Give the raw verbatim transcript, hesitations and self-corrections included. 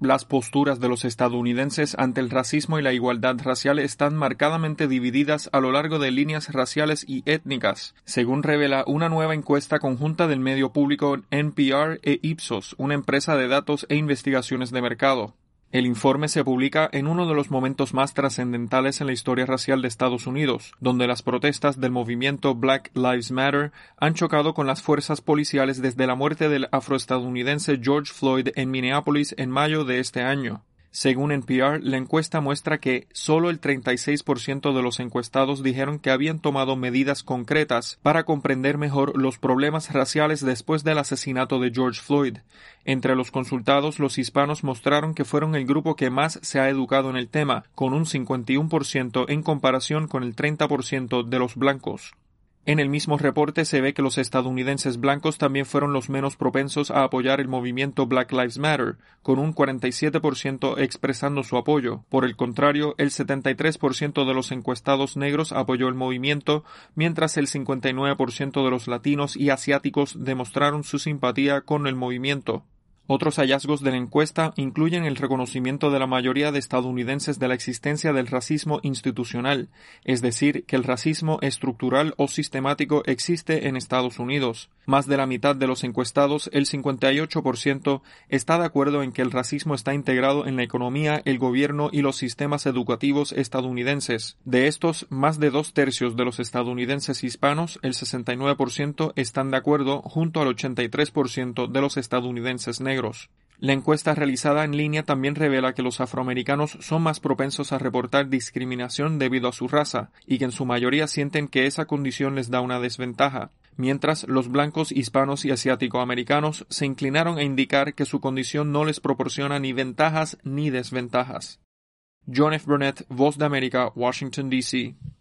Las posturas de los estadounidenses ante el racismo y la igualdad racial están marcadamente divididas a lo largo de líneas raciales y étnicas, según revela una nueva encuesta conjunta del medio público N P R e Ipsos, una empresa de datos e investigaciones de mercado. El informe se publica en uno de los momentos más trascendentales en la historia racial de Estados Unidos, donde las protestas del movimiento Black Lives Matter han chocado con las fuerzas policiales desde la muerte del afroestadounidense George Floyd en Minneapolis en mayo de este año. Según N P R, la encuesta muestra que solo el treinta y seis por ciento de los encuestados dijeron que habían tomado medidas concretas para comprender mejor los problemas raciales después del asesinato de George Floyd. Entre los consultados, los hispanos mostraron que fueron el grupo que más se ha educado en el tema, con un cincuenta y uno por ciento en comparación con el treinta por ciento de los blancos. En el mismo reporte se ve que los estadounidenses blancos también fueron los menos propensos a apoyar el movimiento Black Lives Matter, con un cuarenta y siete por ciento expresando su apoyo. Por el contrario, el setenta y tres por ciento de los encuestados negros apoyó el movimiento, mientras el cincuenta y nueve por ciento de los latinos y asiáticos demostraron su simpatía con el movimiento. Otros hallazgos de la encuesta incluyen el reconocimiento de la mayoría de estadounidenses de la existencia del racismo institucional, es decir, que el racismo estructural o sistemático existe en Estados Unidos. Más de la mitad de los encuestados, el cincuenta y ocho por ciento, está de acuerdo en que el racismo está integrado en la economía, el gobierno y los sistemas educativos estadounidenses. De estos, más de dos tercios de los estadounidenses hispanos, el sesenta y nueve por ciento, están de acuerdo, junto al ochenta y tres por ciento de los estadounidenses negros. La encuesta realizada en línea también revela que los afroamericanos son más propensos a reportar discriminación debido a su raza y que en su mayoría sienten que esa condición les da una desventaja, mientras los blancos, hispanos y asiático-americanos se inclinaron a indicar que su condición no les proporciona ni ventajas ni desventajas. John F. Burnett, Voz de América, Washington, D C